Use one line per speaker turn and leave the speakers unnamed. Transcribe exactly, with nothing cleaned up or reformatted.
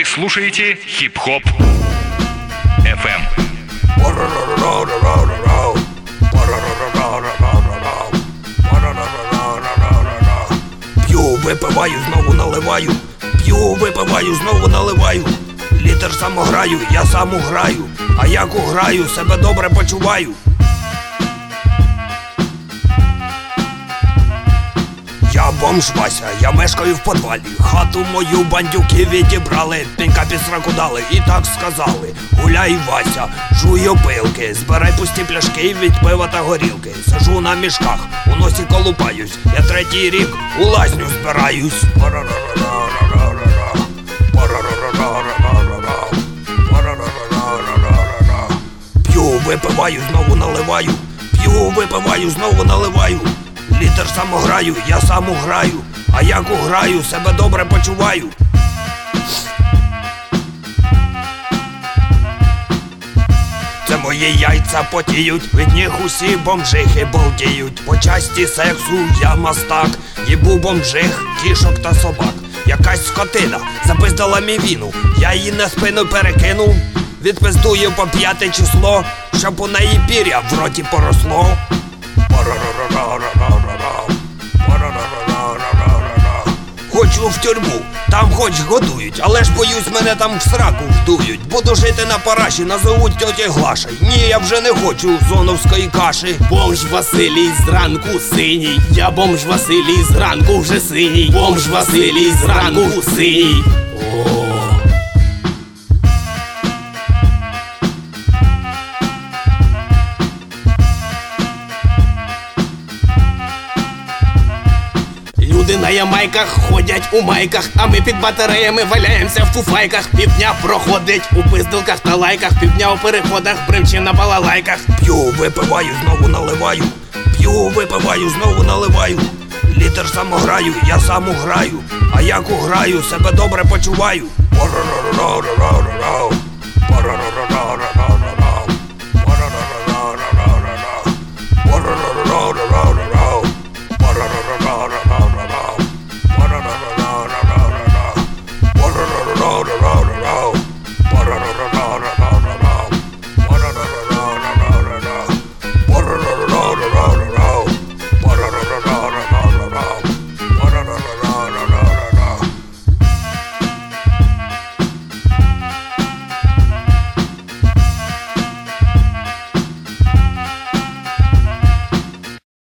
слушаете Хип-Хоп эф эм.
П'ю, випиваю, знову наливаю. П'ю, випиваю, знову наливаю. Літр самограю, я сам уграю. А як уграю, себе добре почуваю. Я бомж Вася, я мешкаю в подвалі. Хату мою бандюки відібрали, пінька під сраку дали і так сказали: гуляй, Вася, жуй опилки, збирай пусті пляшки від пива та горілки. Сижу на мішках, у носі колупаюсь, я третій рік у лазню збираюсь. П'ю, випиваю, знову наливаю. П'ю, випиваю, знову наливаю. Літр самограю, я сам уграю. А як уграю, себе добре почуваю. Це мої яйця потіють, від них усі бомжихи балдіють. По часті сексу я мастак, їбу бомжих, кішок та собак. Якась скотина запиздала мій віну, я її на спину перекинув. Відпиздую по п'яте число, щоб у неї пір'я в роті поросло. Хочу в тюрму, там хоч годують, але ж боюсь, мене там в сраку вдують. Буду жити на параші, назовуть тьоті Глаша. Ні, я вже не хочу зоновської каші.
Бомж Василій зранку синій, я бомж Василій зранку вже синій. Бомж Василій зранку синій. О. Люди на ямайках ходять у майках, а ми під батареями валяємося в фуфайках. Півдня проходить у пиздилках та лайках, півдня у переходах бремчим на балалайках.
П'ю, випиваю, знову наливаю. П'ю, випиваю, знову наливаю. Літр самограю, я сам уграю. А як уграю, себе добре почуваю.